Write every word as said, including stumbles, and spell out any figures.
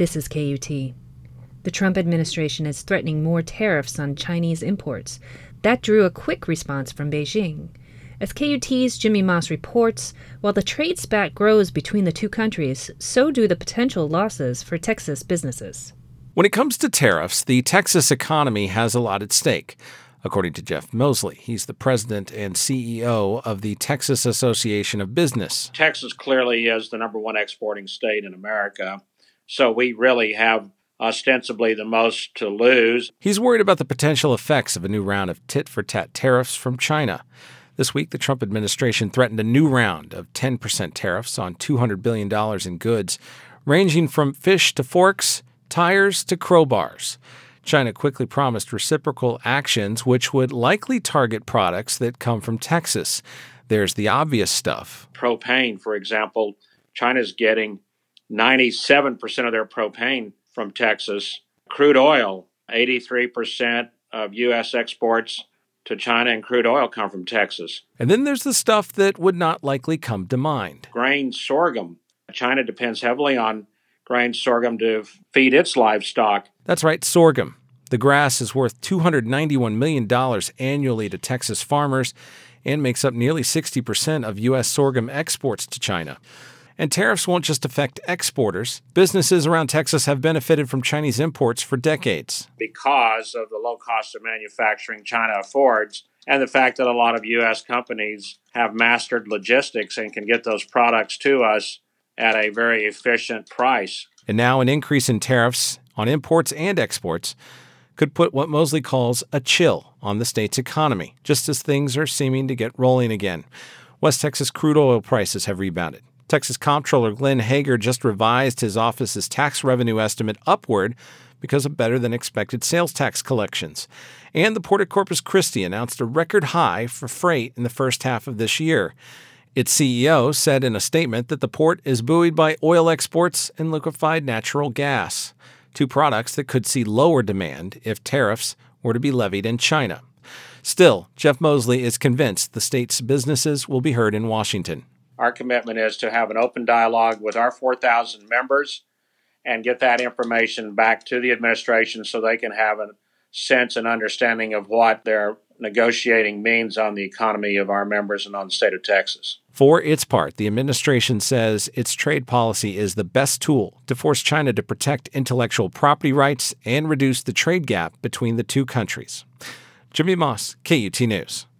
This is K U T. The Trump administration is threatening more tariffs on Chinese imports. That drew a quick response from Beijing. As K U T's Jimmy Moss reports, while the trade spat grows between the two countries, so do the potential losses for Texas businesses. When it comes to tariffs, the Texas economy has a lot at stake. According to Jeff Mosley, he's the president and C E O of the Texas Association of Business. Texas clearly is the number one exporting state in America, so we really have ostensibly the most to lose. He's worried about the potential effects of a new round of tit-for-tat tariffs from China. This week, the Trump administration threatened a new round of ten percent tariffs on two hundred billion dollars in goods, ranging from fish to forks, tires to crowbars. China quickly promised reciprocal actions, which would likely target products that come from Texas. There's the obvious stuff. Propane, for example, China's getting ninety-seven percent of their propane from Texas. Crude oil, eighty-three percent of U S exports to China and crude oil come from Texas. And then there's the stuff that would not likely come to mind. Grain sorghum. China depends heavily on grain sorghum to feed its livestock. That's right, sorghum. The grass is worth two hundred ninety-one million dollars annually to Texas farmers and makes up nearly sixty percent of U S sorghum exports to China. And tariffs won't just affect exporters. Businesses around Texas have benefited from Chinese imports for decades. Because of the low cost of manufacturing China affords, and the fact that a lot of U S companies have mastered logistics and can get those products to us at a very efficient price. And now an increase in tariffs on imports and exports could put what Mosley calls a chill on the state's economy, just as things are seeming to get rolling again. West Texas crude oil prices have rebounded. Texas Comptroller Glenn Hager just revised his office's tax revenue estimate upward because of better-than-expected sales tax collections. And the Port of Corpus Christi announced a record high for freight in the first half of this year. Its C E O said in a statement that the port is buoyed by oil exports and liquefied natural gas, two products that could see lower demand if tariffs were to be levied in China. Still, Jeff Mosley is convinced the state's businesses will be heard in Washington. Our commitment is to have an open dialogue with our four thousand members and get that information back to the administration so they can have a sense and understanding of what their negotiating means on the economy of our members and on the state of Texas. For its part, the administration says its trade policy is the best tool to force China to protect intellectual property rights and reduce the trade gap between the two countries. Jimmy Moss, K U T News.